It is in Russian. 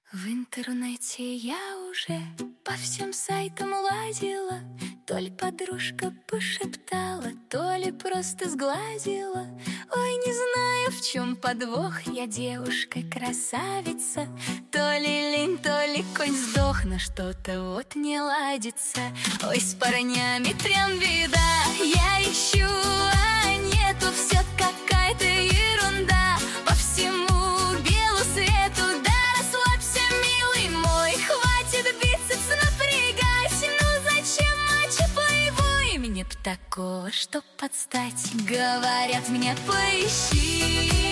В интернете я уже по всем сайтам лазила. То ли подружка пошептала, то ли просто сглазила. Ой, не знаю, в чем подвох, я девушка-красавица. То ли лень, то ли конь сдох, но что-то вот не ладится. Ой, с парнями прям беда, я ищу, а нету, все какая-то ерунда. По всему белу свету, да расслабься, милый мой. Хватит бицепс напрягать, ну зачем матча плейбой? Мне б такого, чтоб подстать. Говорят мне, поищи